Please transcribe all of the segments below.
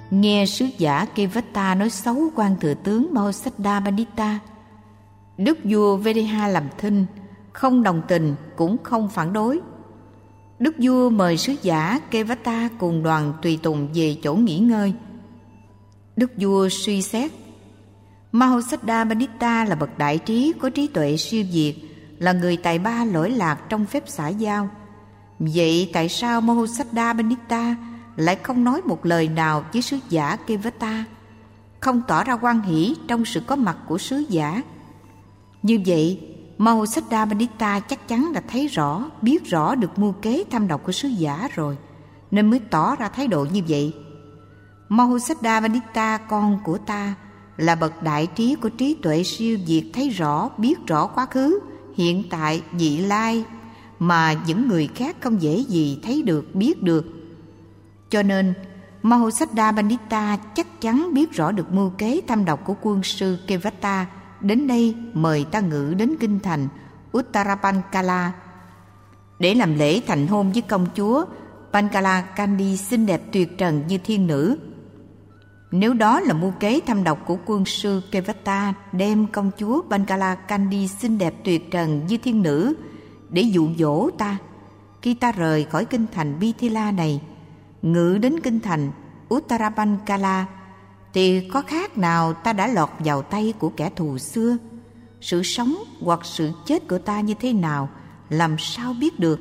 Nghe sứ giả Kevata nói xấu quan thừa tướng Mahosaddha Pandita, đức vua Videha làm thinh, không đồng tình cũng không phản đối. Đức vua mời sứ giả Kevata cùng đoàn tùy tùng về chỗ nghỉ ngơi. Đức vua suy xét, Mahosaddha Pandita là bậc đại trí, có trí tuệ siêu việt, là người tài ba lỗi lạc trong phép xã giao. Vậy tại sao Mahosaddha Pandita lại không nói một lời nào với sứ giả Kevata, không tỏ ra hoan hỷ trong sự có mặt của sứ giả? Như vậy, Mahosaddha Pandita chắc chắn đã thấy rõ, biết rõ được mưu kế thâm độc của sứ giả rồi, nên mới tỏ ra thái độ như vậy. Mahosaddha Pandita, con của ta, là bậc đại trí, có trí tuệ siêu việt, thấy rõ, biết rõ quá khứ, hiện tại, vị lai mà những người khác không dễ gì thấy được, biết được. Cho nên Mahosaddha Pandita chắc chắn biết rõ được mưu kế thâm độc của quân sư Kevata, đến đây mời ta ngự đến kinh thành Uttarapankala để làm lễ thành hôn với công chúa Pankala Kandi xinh đẹp tuyệt trần như thiên nữ. Nếu đó là mưu kế thâm độc của quân sư Kevata đem công chúa Pankala Kandi xinh đẹp tuyệt trần như thiên nữ để dụ dỗ ta, khi ta rời khỏi kinh thành Mithila này, ngự đến kinh thành Uttarapankala, thì có khác nào ta đã lọt vào tay của kẻ thù xưa? Sự sống hoặc sự chết của ta như thế nào, làm sao biết được?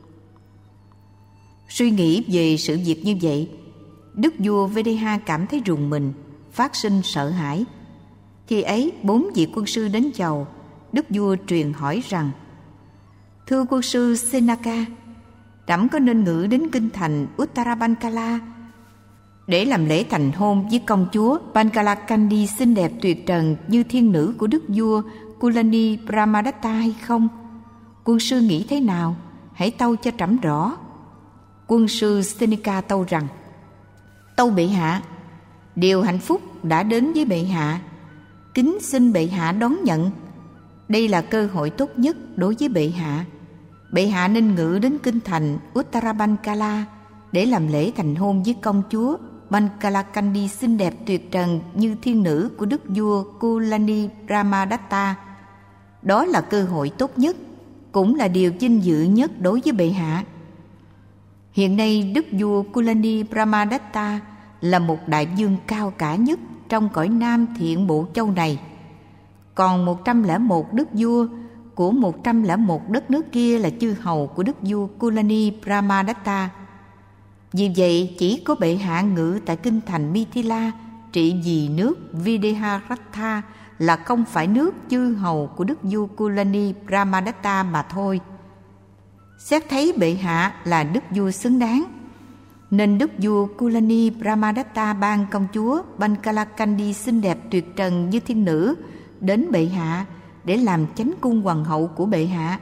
Suy nghĩ về sự việc như vậy, đức vua Videha cảm thấy rùng mình, phát sinh sợ hãi. Khi ấy 4 vị quân sư đến chầu, đức vua truyền hỏi rằng: Thưa quân sư Senaka, trẫm có nên ngự đến kinh thành Uttarapankala để làm lễ thành hôn với công chúa Pankala Kandi xinh đẹp tuyệt trần như thiên nữ của đức vua Kulani Brahmadatta hay không? Quân sư nghĩ thế nào? Hãy tâu cho trẫm rõ. Quân sư Senika tâu rằng: Tâu bệ hạ, điều hạnh phúc đã đến với bệ hạ, kính xin bệ hạ đón nhận. Đây là cơ hội tốt nhất đối với bệ hạ. Bệ hạ nên ngự đến kinh thành Uttarapankala để làm lễ thành hôn với công chúa Pankala Kandi xinh đẹp tuyệt trần như thiên nữ của đức vua Kulani Brahmadatta. Đó là cơ hội tốt nhất, cũng là điều vinh dự nhất đối với bệ hạ. Hiện nay đức vua Kulani Brahmadatta là một đại vương cao cả nhất trong cõi Nam Thiện Bộ Châu này. Còn 101 đức vua của 101 đất nước kia là chư hầu của đức vua Kulani Brahmadatta. Vì vậy chỉ có bệ hạ ngự tại kinh thành Mithila trị vì nước Videharatha là không phải nước chư hầu của đức vua Kulani Brahmadatta mà thôi. Xét thấy bệ hạ là đức vua xứng đáng, nên đức vua Kulani Brahmadatta ban công chúa Pankala Kandi xinh đẹp tuyệt trần như thiên nữ đến bệ hạ để làm chánh cung hoàng hậu của bệ hạ.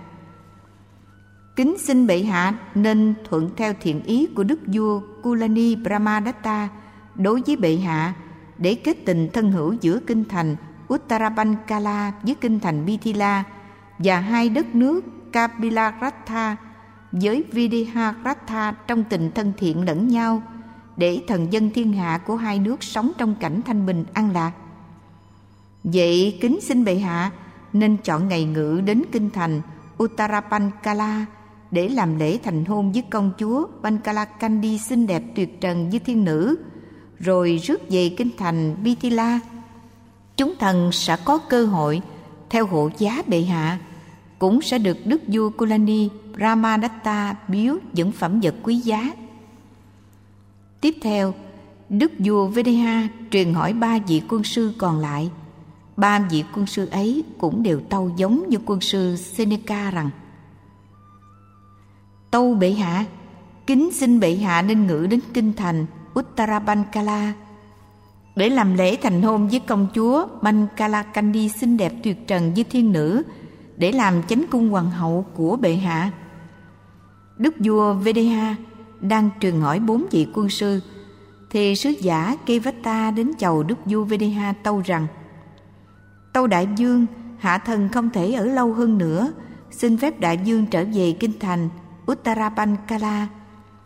Kính xin bệ hạ nên thuận theo thiện ý của đức vua Kulani Brahmadatta đối với bệ hạ để kết tình thân hữu giữa kinh thành Uttarapankala với kinh thành Mithila và hai đất nước Kapilaratha với Videharatha trong tình thân thiện lẫn nhau, để thần dân thiên hạ của hai nước sống trong cảnh thanh bình an lạc. Vậy kính xin bệ hạ nên chọn ngày ngự đến kinh thành Uttarapankala để làm lễ thành hôn với công chúa Pankala Kandi xinh đẹp tuyệt trần như thiên nữ, rồi rước về kinh thành Mithila. Chúng thần sẽ có cơ hội theo hộ giá bệ hạ, cũng sẽ được đức vua Kulani Brahmadatta biếu những phẩm vật quý giá. Tiếp theo, đức vua Videha truyền hỏi 3 vị quân sư còn lại. 3 vị quân sư ấy cũng đều tâu giống như quân sư Seneca rằng: Tâu bệ hạ, kính xin bệ hạ nên ngự đến kinh thành Uttarapankala để làm lễ thành hôn với công chúa Pankala Kandi xinh đẹp tuyệt trần như thiên nữ để làm chánh cung hoàng hậu của bệ hạ. Đức vua Videha đang truyền hỏi 4 vị quân sư, thì sứ giả Kevata đến chầu đức vua Videha tâu rằng: Tâu đại vương, hạ thần không thể ở lâu hơn nữa, xin phép đại vương trở về kinh thành Uttarapankala.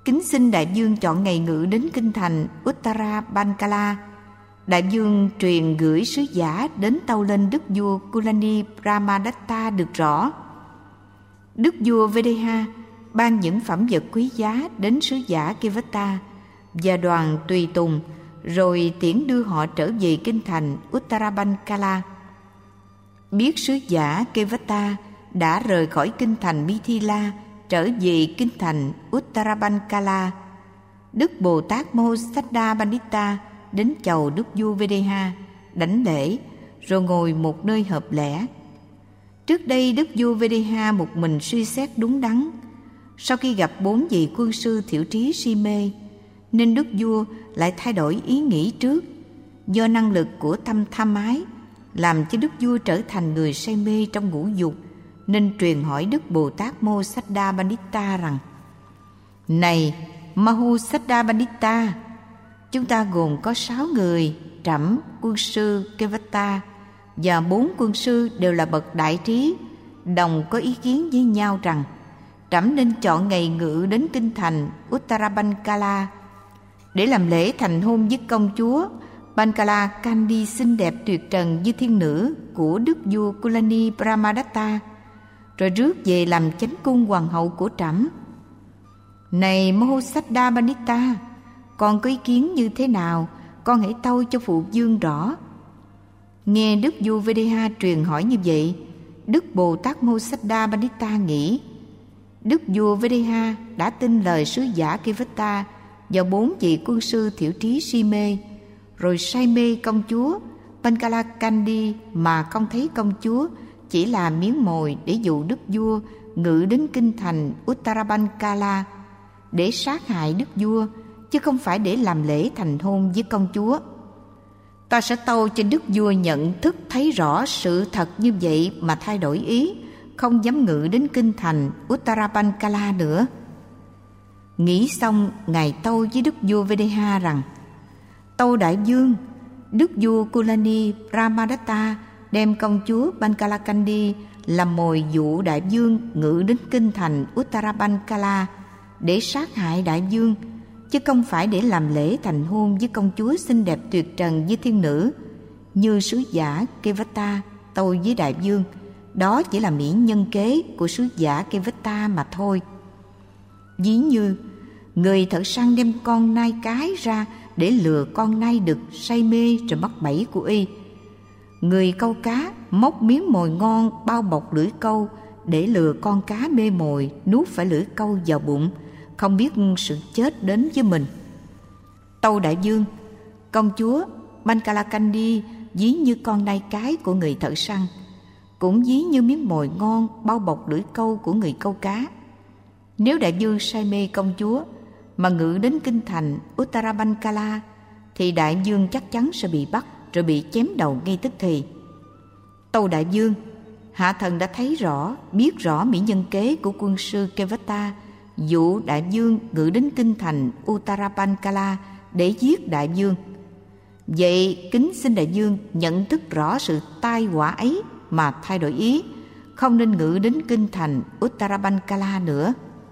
kính xin đại vương chọn ngày ngự đến kinh thành Uttara Bankala. Đại vương truyền gửi sứ giả đến tâu lên đức vua Kulani Brahmadatta được rõ. Đức vua Videha ban những phẩm vật quý giá đến sứ giả Kevata và đoàn tùy tùng, rồi tiễn đưa họ trở về kinh thành Uttara Bankala. Biết sứ giả Kevata đã rời khỏi kinh thành Mithila trở về kinh thành Uttara Bankala, Đức Bồ Tát Mohosaddha Pandita đến chầu đức vua Videha, đảnh lễ, rồi ngồi một nơi hợp lẽ. Trước đây đức vua Videha một mình suy xét đúng đắn. Sau khi gặp 4 vị quân sư thiểu trí si mê, nên đức vua lại thay đổi ý nghĩ trước. Do năng lực của tâm tham ái làm cho đức vua trở thành người say mê trong ngũ dục, nên truyền hỏi Đức Bồ Tát Mohosaddha Pandita rằng: Này Mohosaddha Pandita, chúng ta gồm có 6 người: Trẫm, quân sư Kevata và 4 quân sư đều là bậc đại trí, đồng có ý kiến với nhau rằng Trẫm nên chọn ngày ngự đến kinh thành Uttara Bankala để làm lễ thành hôn với công chúa Bankala Kandi xinh đẹp tuyệt trần như thiên nữ của đức vua Kulani Brahmadatta, rồi rước về làm chánh cung hoàng hậu của trẫm. Này Mohosaddha Pandita, con có ý kiến như thế nào? Con hãy tâu cho phụ vương rõ. Nghe đức vua Videha truyền hỏi như vậy, Đức Bồ Tát Mohosaddha Pandita nghĩ: Đức vua Videha đã tin lời sứ giả Kevata và 4 vị quân sư thiểu trí si mê, rồi say mê công chúa Bankala Kandi mà không thấy công chúa chỉ là miếng mồi để dụ đức vua ngự đến kinh thành Uttara Bankala để sát hại đức vua, chứ không phải để làm lễ thành hôn với công chúa. Ta sẽ tâu cho đức vua nhận thức thấy rõ sự thật như vậy mà thay đổi ý, không dám ngự đến kinh thành Uttara Bankala nữa. Nghĩ xong, ngài tâu với đức vua Videha rằng: Tâu đại vương, đức vua Kulani Brahmadatta đem công chúa Bankala Kandi làm mồi dụ đại vương ngự đến kinh thành Uttara Bankala để sát hại đại vương, chứ không phải để làm lễ thành hôn với công chúa xinh đẹp tuyệt trần như thiên nữ, như sứ giả Kevata tâu với đại vương. Đó chỉ là mỹ nhân kế của sứ giả Kevata mà thôi. Ví như người thợ săn đem con nai cái ra để lừa con nai đực say mê rồi mắc bẫy của y. Người câu cá móc miếng mồi ngon bao bọc lưỡi câu để lừa con cá mê mồi nuốt phải lưỡi câu vào bụng, không biết sự chết đến với mình. Tâu đại vương, công chúa Bankala Kandi ví như con nai cái của người thợ săn, cũng ví như miếng mồi ngon bao bọc lưỡi câu của người câu cá. Nếu đại vương say mê công chúa mà ngự đến kinh thành Uttara Bankala, thì đại vương chắc chắn sẽ bị bắt rồi bị chém đầu ngay tức thì. Tâu đại vương, hạ thần đã thấy rõ, biết rõ mỹ nhân kế của quân sư Kevata dụ đại vương ngự đến kinh thành Uttara Bankala để giết đại vương. Vậy kính xin đại vương nhận thức rõ sự tai họa ấy mà thay đổi ý, không nên ngự đến kinh thành Uttara Bankala nữa.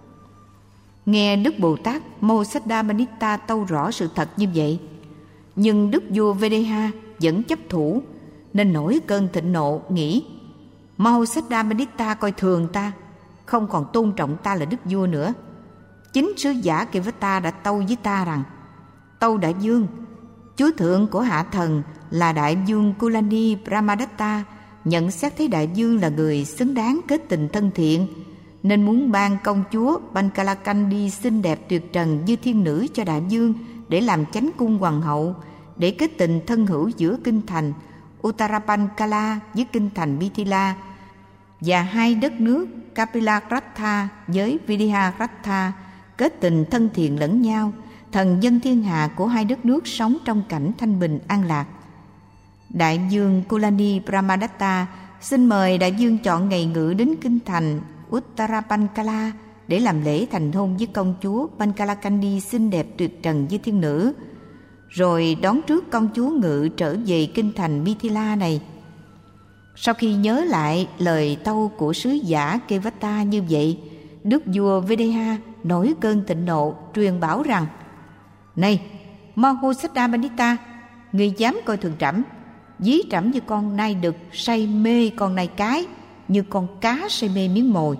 Nghe Đức Bồ Tát Mohosaddha Pandita tâu rõ sự thật như vậy, nhưng Đức vua Videha vẫn chấp thủ, nên nổi cơn thịnh nộ, nghĩ: Mohosaddha Pandita coi thường ta, không còn tôn trọng ta là đức vua nữa. Chính sứ giả Kevata đã tâu với ta rằng: Tâu đại vương, chúa thượng của hạ thần là đại vương Kulani Brahmadatta nhận xét thấy đại vương là người xứng đáng kết tình thân thiện, nên muốn ban công chúa Bankala Kandi xinh đẹp tuyệt trần như thiên nữ cho đại vương để làm chánh cung hoàng hậu, để kết tình thân hữu giữa kinh thành Uttara Bankala với kinh thành Mithila, và hai đất nước Kapilagratha với Vidyaratha kết tình thân thiện lẫn nhau, thần dân thiên hạ của hai đất nước sống trong cảnh thanh bình an lạc. Đại vương Kulani Brahmadatta xin mời đại vương chọn ngày ngự đến kinh thành Uttara Bankala để làm lễ thành hôn với công chúa Bankala Kandi xinh đẹp tuyệt trần như thiên nữ, rồi đón trước công chúa ngự trở về kinh thành Mithila này. Sau khi nhớ lại lời tâu của sứ giả Kevata như vậy, đức vua Videha nổi cơn thịnh nộ, truyền bảo rằng: Này Mahosiddha Pandita, ngươi dám coi thường trẫm, ví trẫm như con nai đực say mê con nai cái, như con cá say mê miếng mồi.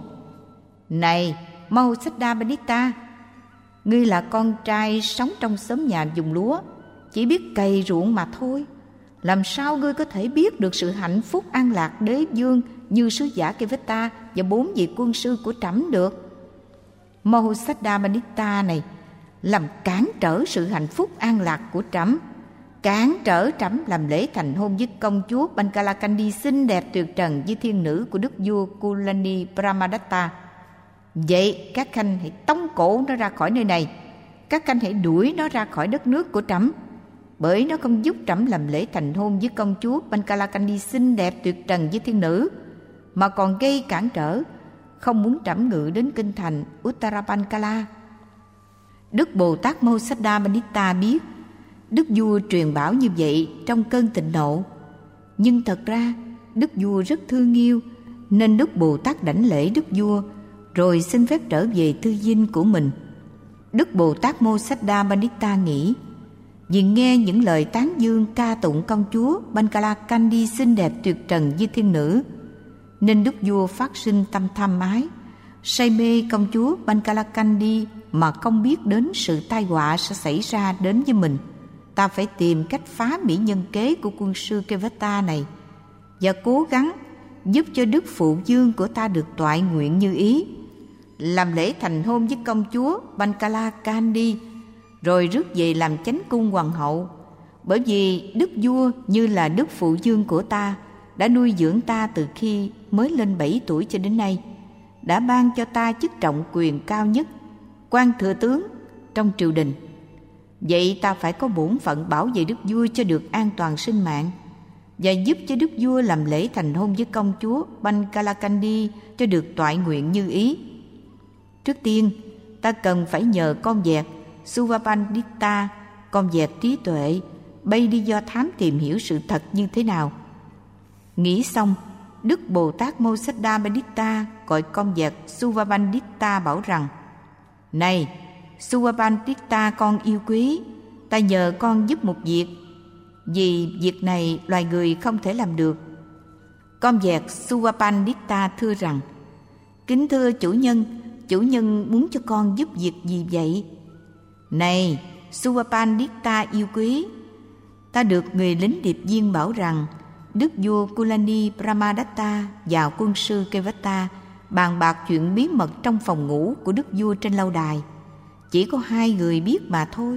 Này Mahosiddha Pandita, ngươi là con trai sống trong xóm nhà vùng lúa, chỉ biết cày ruộng mà thôi. Làm sao ngươi có thể biết được sự hạnh phúc an lạc đế vương như sứ giả Kevata và 4 vị quân sư của trẫm được? Mahosiddha Pandita này làm cản trở sự hạnh phúc an lạc của trẫm, cản trở trẫm làm lễ thành hôn với công chúa Bankalakandi xinh đẹp tuyệt trần với thiên nữ của đức vua Kulani Brahmadatta. Vậy các khanh hãy tống cổ nó ra khỏi nơi này, các khanh hãy đuổi nó ra khỏi đất nước của trẫm, bởi nó không giúp trẫm làm lễ thành hôn với công chúa Bankalakandi xinh đẹp tuyệt trần với thiên nữ, mà còn gây cản trở, không muốn trẫm ngự đến kinh thành Uttara Bankala. Đức Bồ Tát Mahosiddha Pandita biết đức vua truyền bảo như vậy trong cơn thịnh nộ, nhưng thật ra đức vua rất thương yêu, nên Đức Bồ Tát đảnh lễ đức vua rồi xin phép trở về tư dinh của mình. Đức Bồ Tát Mahosiddha Pandita nghĩ, vì nghe những lời tán dương ca tụng công chúa Bankalakandi xinh đẹp tuyệt trần với thiên nữ, nên đức vua phát sinh tâm tham ái, say mê công chúa Bankalakandi mà không biết đến sự tai họa sẽ xảy ra đến với mình. Ta phải tìm cách phá mỹ nhân kế của quân sư Kevata này và cố gắng giúp cho đức phụ vương của ta được toại nguyện như ý, làm lễ thành hôn với công chúa Bankalakandi, rồi rước về làm chánh cung hoàng hậu. Bởi vì đức vua như là đức phụ vương của ta, đã nuôi dưỡng ta từ khi mới lên 7 tuổi cho đến nay, đã ban cho ta chức trọng quyền cao nhất, quan thừa tướng trong triều đình. Vậy ta phải có bổn phận bảo vệ đức vua cho được an toàn sinh mạng, và giúp cho đức vua làm lễ thành hôn với công chúa Bankalakandi cho được toại nguyện như ý. Trước tiên, ta cần phải nhờ con vẹt Suvapandita, con vẹt trí tuệ, bay đi do thám tìm hiểu sự thật như thế nào. Nghĩ xong, Đức Bồ Tát Mahosiddha Pandita gọi con vẹt Suvapandita bảo rằng: Này Suvapandita con yêu quý, ta nhờ con giúp một việc, vì việc này loài người không thể làm được. Con vẹt Suvapandita thưa rằng: Kính thưa chủ nhân muốn cho con giúp việc gì vậy? Này Suvapandita yêu quý, ta được người lính điệp viên bảo rằng đức vua Kulani Brahmadatta và quân sư Kevata bàn bạc chuyện bí mật trong phòng ngủ của đức vua trên lâu đài. Chỉ có 2 người biết mà thôi.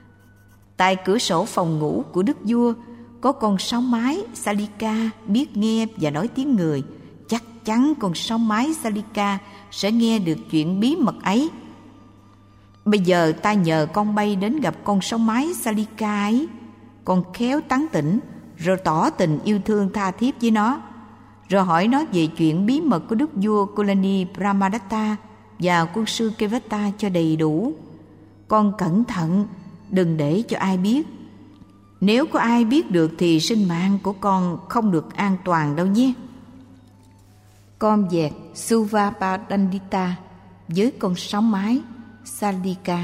Tại cửa sổ phòng ngủ của đức vua có con sáo mái Salika biết nghe và nói tiếng người. Chắc chắn con sáo mái Salika sẽ nghe được chuyện bí mật ấy. Bây giờ ta nhờ con bay đến gặp con sáo mái Salika ấy. Con khéo tán tỉnh, rồi tỏ tình yêu thương tha thiết với nó, rồi hỏi nó về chuyện bí mật của đức vua Kulani Brahmadatta và quân sư Kevata cho đầy đủ. Con cẩn thận, đừng để cho ai biết. Nếu có ai biết được thì sinh mạng của con không được an toàn đâu nhé. Con vẹt Suvapandita với con sáo mái Salika.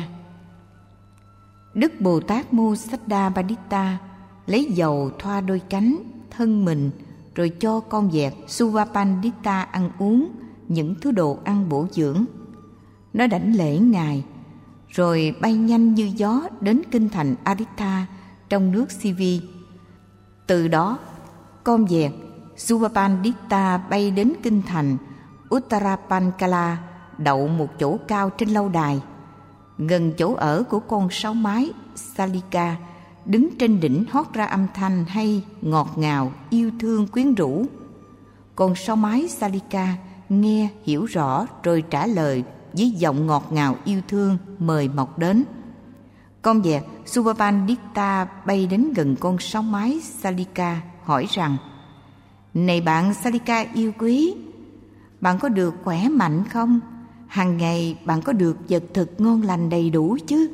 Đức Bồ Tát Mahosiddha Pandita lấy dầu thoa đôi cánh, thân mình, rồi cho con vẹt Suvapandita ăn uống những thứ đồ ăn bổ dưỡng. Nó đảnh lễ Ngài, rồi bay nhanh như gió đến kinh thành Aritha trong nước Sivi. Từ đó, con vẹt Suvapandita bay đến kinh thành Uttarapankala, đậu một chỗ cao trên lâu đài, gần chỗ ở của con sáo mái Salika, đứng trên đỉnh hót ra âm thanh hay, ngọt ngào, yêu thương quyến rũ. Con sáo mái Salika nghe hiểu rõ rồi trả lời với giọng ngọt ngào yêu thương mời mọc đến. Con vẹt Suvapandita bay đến gần con sáo mái Salika hỏi rằng: Này bạn Salika yêu quý, bạn có được khỏe mạnh không? Hàng ngày bạn có được vật thực ngon lành đầy đủ chứ?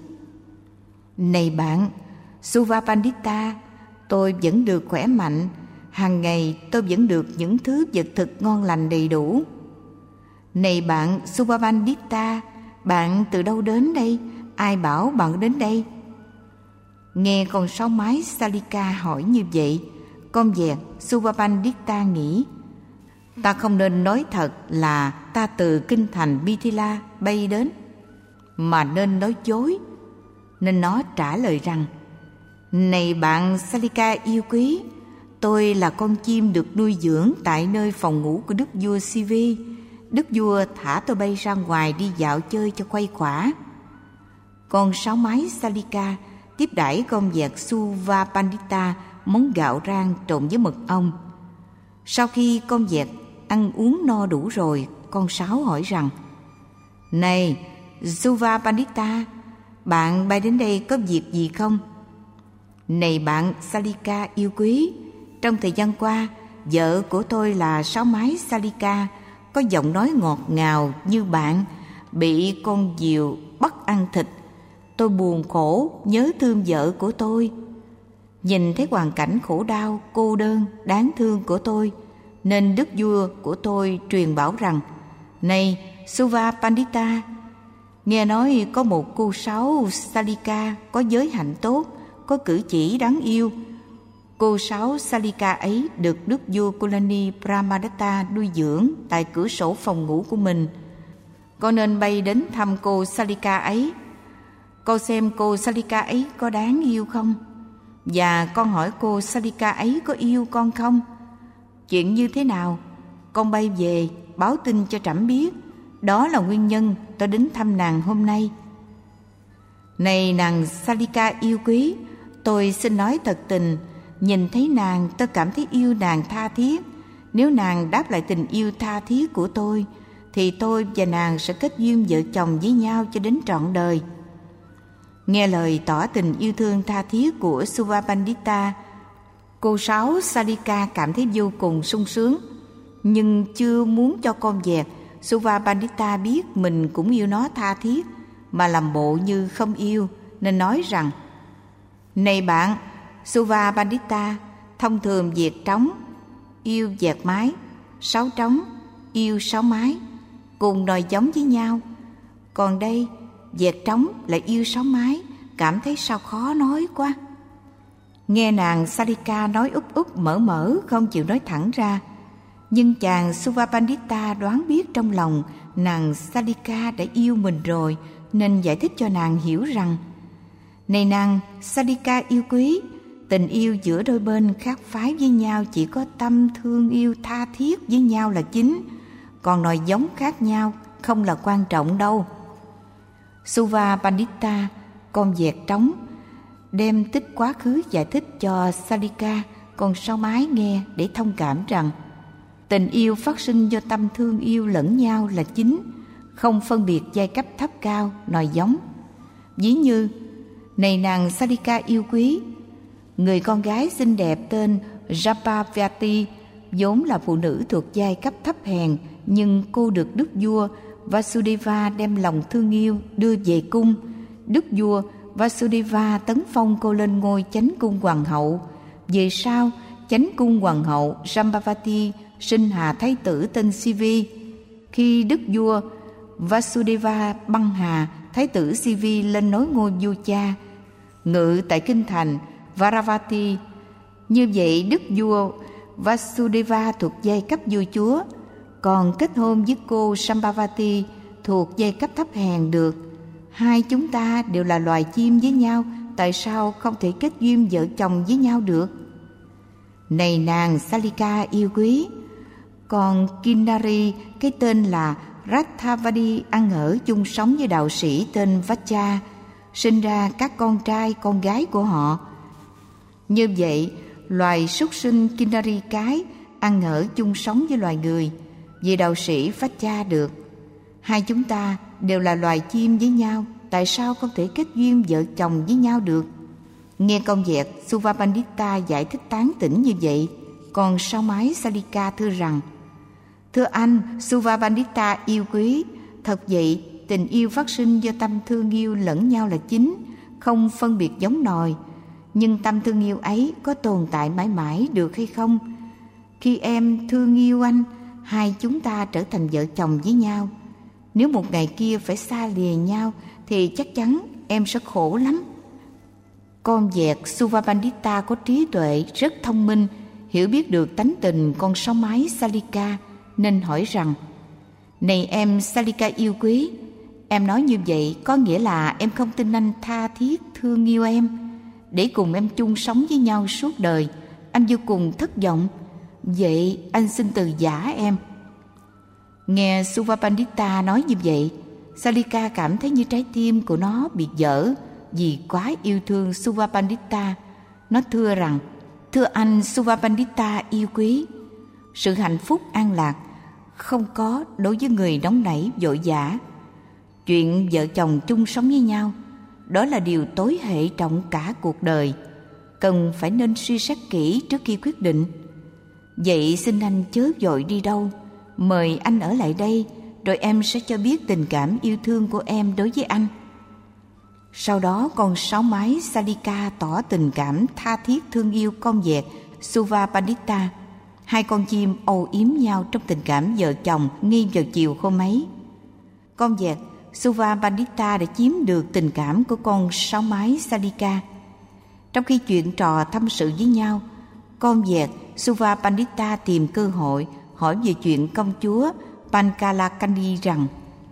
Này bạn Suvapandita, tôi vẫn được khỏe mạnh. Hàng ngày tôi vẫn được những thứ vật thực ngon lành đầy đủ. Này bạn Suvapandita, bạn từ đâu đến đây? Ai bảo bạn đến đây? Nghe con sáo mái Salika hỏi như vậy, con vẹt Subhapandita nghĩ, ta không nên nói thật là ta từ kinh thành Mithila bay đến, mà nên nói dối. Nên nó trả lời rằng, này bạn Salika yêu quý, tôi là con chim được nuôi dưỡng tại nơi phòng ngủ của đức vua Sivi. Đức vua thả tôi bay ra ngoài đi dạo chơi cho khuây khỏa. Con sáo mái Salika tiếp đãi con vẹt Subhapandita món gạo rang trộn với mật ong. Sau khi con vẹt ăn uống no đủ rồi, con sáo hỏi rằng, này Subhapandita, bạn bay đến đây có việc gì không? Này bạn Salika yêu quý, trong thời gian qua, vợ của tôi là sáo mái Salika, có giọng nói ngọt ngào như bạn, bị con diều bắt ăn thịt. Tôi buồn khổ, nhớ thương vợ của tôi. Nhìn thấy hoàn cảnh khổ đau, cô đơn, đáng thương của tôi, nên đức vua của tôi truyền bảo rằng, này Subhapandita, nghe nói có một cô sáo Salika có giới hạnh tốt, có cử chỉ đáng yêu. Cô sáo Salika ấy được đức vua Kulani Brahmadatta nuôi dưỡng tại cửa sổ phòng ngủ của mình. Con nên bay đến thăm cô Salika ấy. Con xem cô Salika ấy có đáng yêu không? Và con hỏi cô Salika ấy có yêu con không? Chuyện như thế nào? Con bay về báo tin cho trẫm biết. Đó là nguyên nhân tôi đến thăm nàng hôm nay. Này nàng Salika yêu quý, tôi xin nói thật tình, nhìn thấy nàng tôi cảm thấy yêu nàng tha thiết. Nếu nàng đáp lại tình yêu tha thiết của tôi, thì tôi và nàng sẽ kết duyên vợ chồng với nhau cho đến trọn đời. Nghe lời tỏ tình yêu thương tha thiết của Subhapandita, cô sáo Salika cảm thấy vô cùng sung sướng, nhưng chưa muốn cho con vẹt Subhapandita biết mình cũng yêu nó tha thiết, mà làm bộ như không yêu, nên nói rằng, này bạn Subhapandita, thông thường vẹt trống yêu vẹt mái, sáo trống yêu sáo mái, cùng nòi giống với nhau. Còn đây vẹt trống lại yêu sáo mái, cảm thấy sao khó nói quá. Nghe nàng Salika nói úp úp mở mở, không chịu nói thẳng ra. Nhưng chàng Subhapandita đoán biết trong lòng nàng Salika đã yêu mình rồi, nên giải thích cho nàng hiểu rằng, này nàng Salika yêu quý, tình yêu giữa đôi bên khác phái với nhau chỉ có tâm thương yêu tha thiết với nhau là chính, còn nòi giống khác nhau không là quan trọng đâu. Subhapandita, con vẹt trống, đem tích quá khứ giải thích cho Salika, con sáo mái nghe để thông cảm rằng, tình yêu phát sinh do tâm thương yêu lẫn nhau là chính, không phân biệt giai cấp thấp cao, nòi giống. Ví như, này nàng Salika yêu quý, người con gái xinh đẹp tên Jampavati vốn là phụ nữ thuộc giai cấp thấp hèn, nhưng cô được đức vua Vasudeva đem lòng thương yêu đưa về cung. Đức vua Vasudeva tấn phong cô lên ngôi chánh cung hoàng hậu. Về sau, chánh cung hoàng hậu Jampavati sinh hà thái tử tên Sivi. Khi đức vua Vasudeva băng hà, thái tử Sivi lên nối ngôi vua cha, ngự tại kinh thành Varavati. Như vậy đức vua Vasudeva thuộc giai cấp vua chúa, còn kết hôn với cô Sambhavati thuộc giai cấp thấp hèn được. Hai chúng ta đều là loài chim với nhau, tại sao không thể kết duyên vợ chồng với nhau được? Này nàng Salika yêu quý, còn Kinnari, cái tên là Rathavadi, ăn ở chung sống với đạo sĩ tên Vacha, sinh ra các con trai con gái của họ. Như vậy, loài súc sinh Kinnari cái ăn ở chung sống với loài người, vì đạo sĩ Vacha được. Hai chúng ta đều là loài chim với nhau, tại sao không thể kết duyên vợ chồng với nhau được? Nghe con vẹt Subhapandita giải thích tán tỉnh như vậy, còn sáo mái Salika thưa rằng, thưa anh Subhapandita yêu quý, thật vậy, tình yêu phát sinh do tâm thương yêu lẫn nhau là chính, không phân biệt giống nòi. Nhưng tâm thương yêu ấy có tồn tại mãi mãi được hay không? Khi em thương yêu anh, hai chúng ta trở thành vợ chồng với nhau. Nếu một ngày kia phải xa lìa nhau thì chắc chắn em sẽ khổ lắm. Con vẹt Suvapandita có trí tuệ, rất thông minh, hiểu biết được tánh tình con sáo mái Salika, nên hỏi rằng: Này em Salika yêu quý, em nói như vậy có nghĩa là em không tin anh tha thiết thương yêu em, để cùng em chung sống với nhau suốt đời. Anh vô cùng thất vọng. Vậy anh xin từ giã em. Nghe Suvapandita nói như vậy, Salika cảm thấy như trái tim của nó bị vỡ vì quá yêu thương Suvapandita. Nó thưa rằng: Thưa anh Suvapandita yêu quý, sự hạnh phúc an lạc không có đối với người nóng nảy vội vã. Chuyện vợ chồng chung sống với nhau, đó là điều tối hệ trọng cả cuộc đời, cần phải nên suy xét kỹ trước khi quyết định. Vậy xin anh chớ vội đi đâu, mời anh ở lại đây, rồi em sẽ cho biết tình cảm yêu thương của em đối với anh. Sau đó con sáo mái Salika tỏ tình cảm tha thiết thương yêu con vẹt Suvapandita. Hai con chim âu yếm nhau trong tình cảm vợ chồng ngay vào chiều hôm ấy. Con vẹt Suvapandita đã chiếm được tình cảm của con sáo mái Salika. Trong khi chuyện trò tâm sự với nhau, con vẹt Suvapandita tìm cơ hội hỏi về chuyện công chúa Pankalakandi rằng: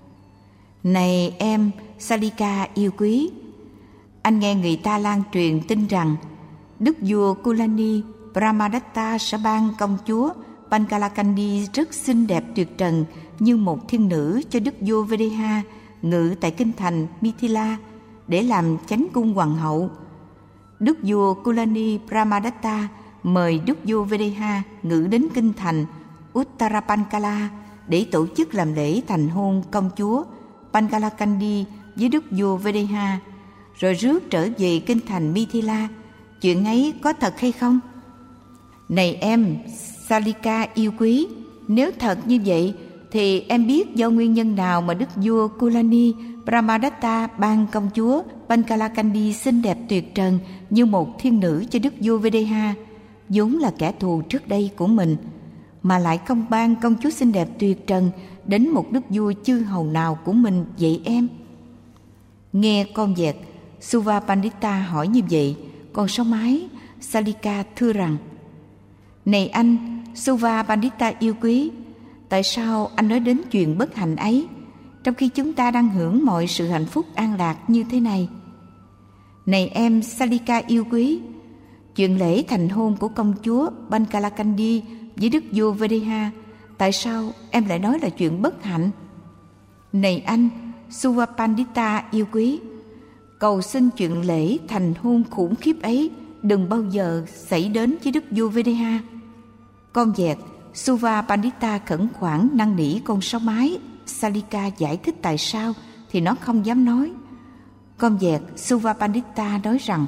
Này em Salika yêu quý, anh nghe người ta lan truyền tin rằng đức vua Kulani Brahmadatta sẽ ban công chúa Pankalakandi rất xinh đẹp tuyệt trần như một thiên nữ cho đức vua Videha ngự tại kinh thành Mithila để làm chánh cung hoàng hậu. Đức vua Kulani Brahmadatta mời đức vua Videha ngự đến kinh thành Uttarapankala để tổ chức làm lễ thành hôn công chúa Pankalakandi với đức vua Videha, rồi rước trở về kinh thành Mithila. Chuyện ấy có thật hay không? Này em Salika yêu quý, nếu thật như vậy thì em biết do nguyên nhân nào mà đức vua Kulani Brahmadatta ban công chúa Pankalakandi xinh đẹp tuyệt trần như một thiên nữ cho đức vua Videha, vốn là kẻ thù trước đây của mình, mà lại không ban công chúa xinh đẹp tuyệt trần đến một đức vua chư hầu nào của mình vậy em? Nghe con vẹt Suvapandita hỏi như vậy, con sáo mái Salika thưa rằng: Này anh Suvapandita yêu quý, tại sao anh nói đến chuyện bất hạnh ấy, trong khi chúng ta đang hưởng mọi sự hạnh phúc an lạc như thế này? Này em Salika yêu quý, chuyện lễ thành hôn của công chúa Pankalakandi với đức vua Videha, tại sao em lại nói là chuyện bất hạnh? Này anh Suvapandita yêu quý, cầu xin chuyện lễ thành hôn khủng khiếp ấy đừng bao giờ xảy đến với đức vua Videha. Con vẹt Suvapandita khẩn khoản năn nỉ con sáo mái Salika giải thích tại sao thì nó không dám nói. Con vẹt Suvapandita nói rằng: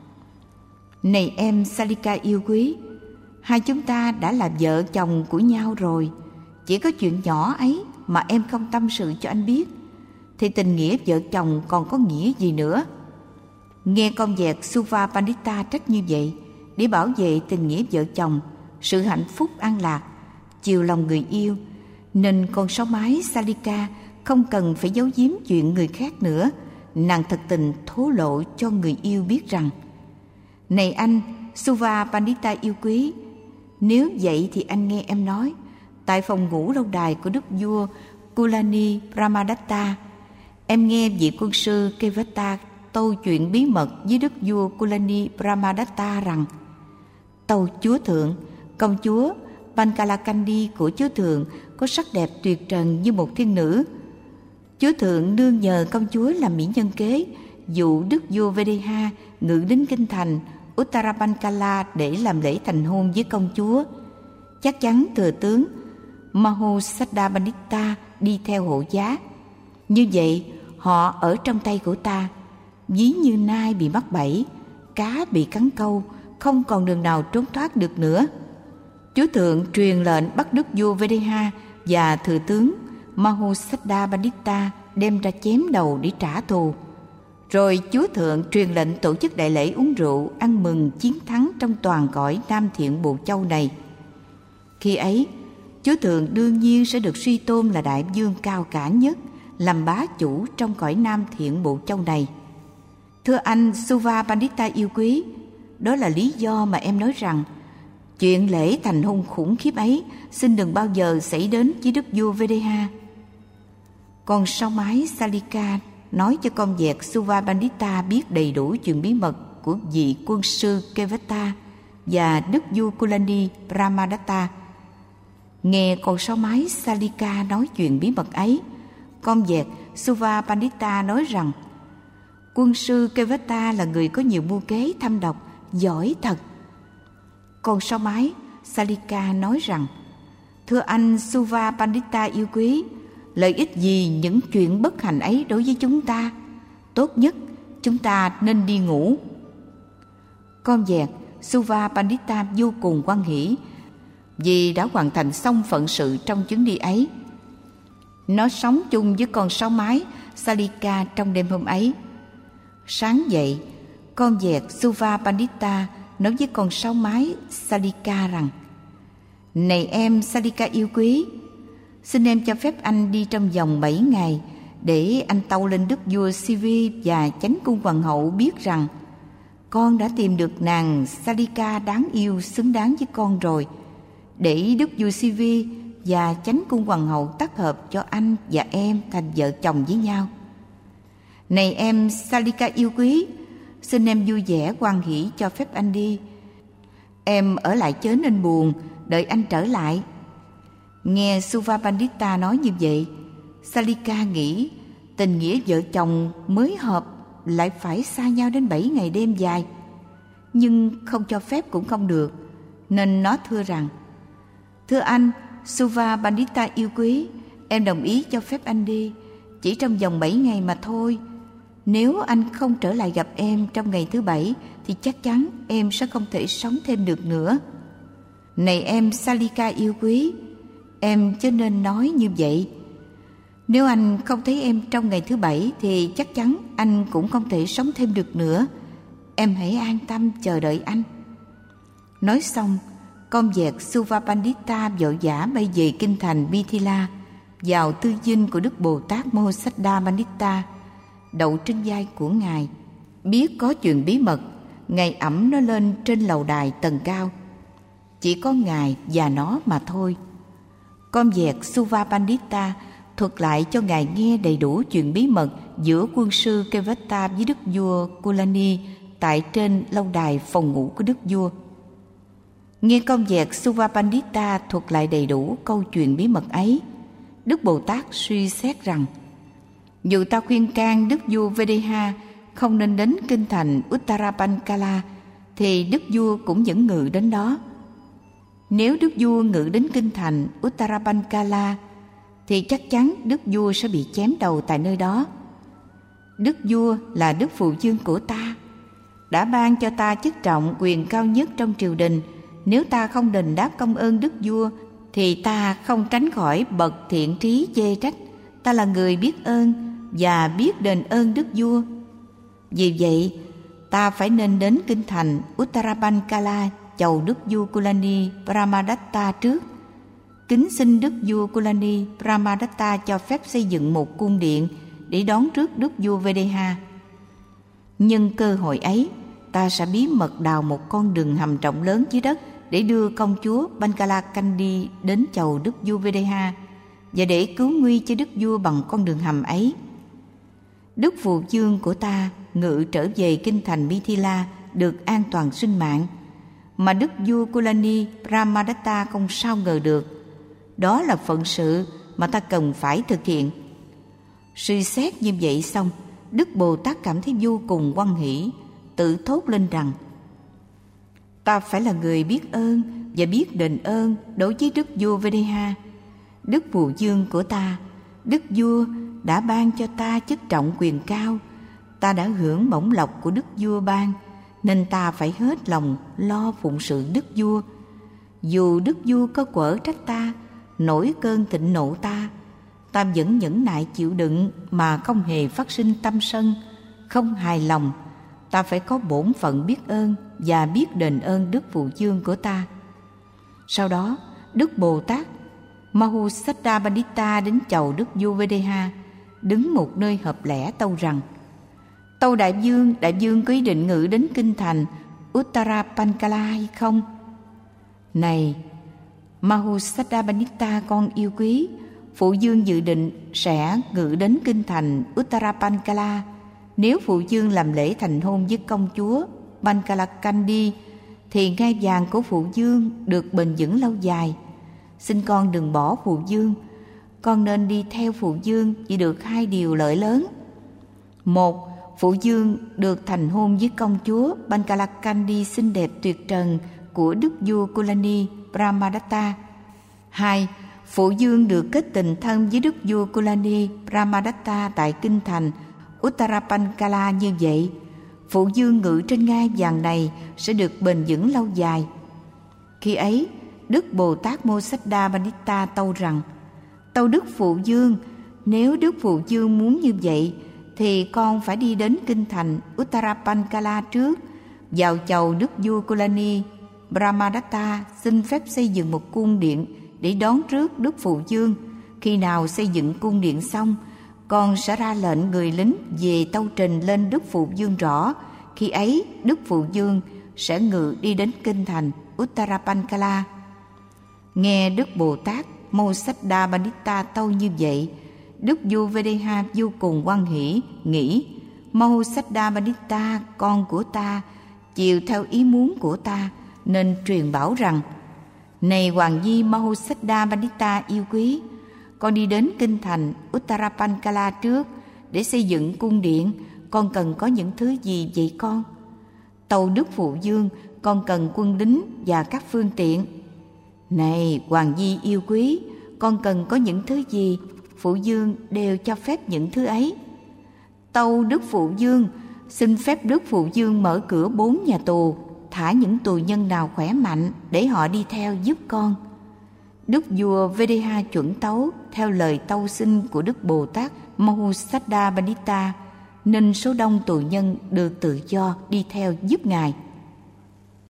Này em Salika yêu quý, hai chúng ta đã là vợ chồng của nhau rồi. Chỉ có chuyện nhỏ ấy mà em không tâm sự cho anh biết, thì tình nghĩa vợ chồng còn có nghĩa gì nữa? Nghe con vẹt Suvapandita trách như vậy, để bảo vệ tình nghĩa vợ chồng, sự hạnh phúc an lạc, chiều lòng người yêu, nên con sáo mái Salika không cần phải giấu giếm chuyện người khác nữa. Nàng thật tình thổ lộ cho người yêu biết rằng: Này anh Suvapandita yêu quý, nếu vậy thì anh nghe em nói, tại phòng ngủ lâu đài của đức vua Kulani Brahmadatta, em nghe vị quân sư Kevata tâu chuyện bí mật với đức vua Kulani Brahmadatta rằng: Tâu chúa thượng, công chúa Pankalakandi của chúa thượng có sắc đẹp tuyệt trần như một thiên nữ. Chúa thượng nương nhờ công chúa làm mỹ nhân kế, dụ đức vua Videha ngự đến kinh thành Uttarapankala để làm lễ thành hôn với công chúa. Chắc chắn thừa tướng Mahosaddhabandita đi theo hộ giá. Như vậy họ ở trong tay của ta, ví như nai bị mắc bẫy, cá bị cắn câu, không còn đường nào trốn thoát được nữa. Chúa thượng truyền lệnh bắt đức vua Videha và thừa tướng Mahosaddhabandita đem ra chém đầu để trả thù. Rồi chúa thượng truyền lệnh tổ chức đại lễ uống rượu ăn mừng chiến thắng trong toàn cõi Nam Thiện Bộ Châu này. Khi ấy, chúa thượng đương nhiên sẽ được suy tôn là đại vương cao cả nhất, làm bá chủ trong cõi Nam Thiện Bộ Châu này. Thưa anh Suva Pandita yêu quý, đó là lý do mà em nói rằng chuyện lễ thành hôn khủng khiếp ấy xin đừng bao giờ xảy đến với đức vua Videha. Con sao mái Salika nói cho con vẹt Suva Pandita biết đầy đủ chuyện bí mật của vị quân sư Kevata và đức vua Kulani Brahmadatta. Nghe con sao mái Salika nói chuyện bí mật ấy, con vẹt Suva Pandita nói rằng quân sư Kevata là người có nhiều mưu kế thâm độc, giỏi thật. Con sao mái Salika nói rằng, thưa anh Suva Pandita yêu quý, lợi ích gì những chuyện bất hạnh ấy đối với chúng ta? Tốt nhất chúng ta nên đi ngủ. Con vẹt Suva Pandita vô cùng hoan hỉ vì đã hoàn thành xong phận sự trong chuyến đi ấy. Nó sống chung với con sao mái Salika trong đêm hôm ấy. Sáng dậy, con vẹt Suva Pandita nói với con sao mái Salika rằng, này em Salika yêu quý, xin em cho phép anh đi trong vòng 7 ngày để anh tâu lên đức vua Sivi và chánh cung hoàng hậu biết rằng con đã tìm được nàng Salika đáng yêu xứng đáng với con rồi, để đức vua Sivi và chánh cung hoàng hậu tác hợp cho anh và em thành vợ chồng với nhau. Này em Salika yêu quý, xin em vui vẻ hoan hỉ cho phép anh đi. Em ở lại chớ nên buồn, đợi anh trở lại. Nghe Suva Pandita nói như vậy, Salika nghĩ tình nghĩa vợ chồng mới hợp lại phải xa nhau đến 7 ngày đêm dài. Nhưng không cho phép cũng không được, nên nó thưa rằng, thưa anh Suva Pandita yêu quý, em đồng ý cho phép anh đi, chỉ trong vòng 7 ngày mà thôi. Nếu anh không trở lại gặp em trong ngày thứ 7 thì chắc chắn em sẽ không thể sống thêm được nữa. Này em Salika yêu quý, em chớ nên nói như vậy. Nếu anh không thấy em trong ngày thứ 7 thì chắc chắn anh cũng không thể sống thêm được nữa. Em hãy an tâm chờ đợi anh. Nói xong, con vẹt Suva Pandita vội vã bay về kinh thành Mithila, vào tư dinh của Đức Bồ Tát Mosaddha Pandita, đậu trên vai của ngài. Biết có chuyện bí mật, ngài ẵm nó lên trên lầu đài tầng cao. Chỉ có ngài và nó mà thôi. Con vẹt Suva Pandita thuật lại cho ngài nghe đầy đủ chuyện bí mật giữa quân sư Kevata với đức vua Kulani tại trên lâu đài phòng ngủ của đức vua. Nghe con vẹt Suva Pandita thuật lại đầy đủ câu chuyện bí mật ấy, Đức Bồ Tát suy xét rằng, dù ta khuyên can đức vua Videha không nên đến kinh thành Uttarapankala, thì đức vua cũng vẫn ngự đến đó. Nếu đức vua ngự đến kinh thành Uttarapankala, thì chắc chắn đức vua sẽ bị chém đầu tại nơi đó. Đức vua là đức phụ vương của ta, đã ban cho ta chức trọng quyền cao nhất trong triều đình. Nếu ta không đền đáp công ơn đức vua, thì ta không tránh khỏi bậc thiện trí chê trách. Ta là người biết ơn và biết đền ơn đức vua. Vì vậy, ta phải nên đến kinh thành Uttarapankala chầu đức vua Kulani Brahmadatta trước, kính xin đức vua Kulani Brahmadatta cho phép xây dựng một cung điện để đón trước đức vua Videha. Nhân cơ hội ấy, ta sẽ bí mật đào một con đường hầm rộng lớn dưới đất để đưa công chúa Bangalakandi đến chầu đức vua Videha và để cứu nguy cho đức vua bằng con đường hầm ấy. Đức phụ vương của ta ngự trở về kinh thành Mithila được an toàn sinh mạng, mà đức vua Kulani Brahmadatta không sao ngờ được. Đó là phận sự mà ta cần phải thực hiện. Suy xét như vậy xong, Đức Bồ Tát cảm thấy vô cùng hoan hỷ, tự thốt lên rằng, ta phải là người biết ơn và biết đền ơn đối với đức vua Videha, đức phụ vương của ta. Đức vua đã ban cho ta chức trọng quyền cao, ta đã hưởng bổng lộc của đức vua ban, nên ta phải hết lòng lo phụng sự đức vua. Dù đức vua có quở trách ta, nổi cơn thịnh nộ ta vẫn nhẫn nại chịu đựng mà không hề phát sinh tâm sân, không hài lòng. Ta phải có bổn phận biết ơn và biết đền ơn đức phụ vương của ta. Sau đó, Đức Bồ Tát Mahusaddha Pandita đến chầu đức vua Videha đứng một nơi hợp lẽ tâu rằng: Tâu đại vương có ý định ngự đến kinh thành Uttarapankala hay không? Này Mahusaddabanita con yêu quý, phụ vương dự định sẽ ngự đến kinh thành Uttarapankala. Nếu phụ vương làm lễ thành hôn với công chúa Pankalakandi thì ngai vàng của phụ vương được bền vững lâu dài. Xin con đừng bỏ phụ vương, con nên đi theo phụ vương chỉ được 2 điều lợi lớn. 1. Phụ vương được thành hôn với công chúa Pankalakandi xinh đẹp tuyệt trần của đức vua Kulani Brahmadatta. 2. Phụ vương được kết tình thân với đức vua Kulani Brahmadatta tại kinh thành Uttarapankala. Như vậy, phụ vương ngự trên ngai vàng này sẽ được bền vững lâu dài. Khi ấy, Đức Bồ Tát Mosaddabanitta tâu rằng: Tâu Đức Phụ Vương, nếu Đức Phụ Vương muốn như vậy thì con phải đi đến kinh thành Uttarapankala trước, vào chầu đức vua Kulani Brahmadatta xin phép xây dựng một cung điện để đón rước Đức Phụ Vương. Khi nào xây dựng cung điện xong, con sẽ ra lệnh người lính về tâu trình lên Đức Phụ Vương rõ. Khi ấy Đức Phụ Vương sẽ ngự đi đến kinh thành Uttarapankala. Nghe Đức Bồ Tát Mosaddabanitta tâu như vậy, Đức vua Vedeha vô cùng hoan hỷ, nghĩ: Mosaddabanitta con của ta chiều theo ý muốn của ta, nên truyền bảo rằng: Này Hoàng Di Mosaddabanitta yêu quý, con đi đến kinh thành Uttarapankala trước để xây dựng cung điện. Con cần có những thứ gì vậy con? Tâu Đức Phụ Vương, con cần quân lính và các phương tiện. Này Hoàng Di yêu quý, con cần có những thứ gì? Phụ Vương đều cho phép những thứ ấy. Tâu Đức Phụ Vương, xin phép Đức Phụ Vương mở cửa 4 nhà tù, thả những tù nhân nào khỏe mạnh để họ đi theo giúp con. Đức vua Vedeha chuẩn tấu theo lời tâu xin của Đức Bồ Tát Mosaddabanitta, nên số đông tù nhân được tự do đi theo giúp Ngài.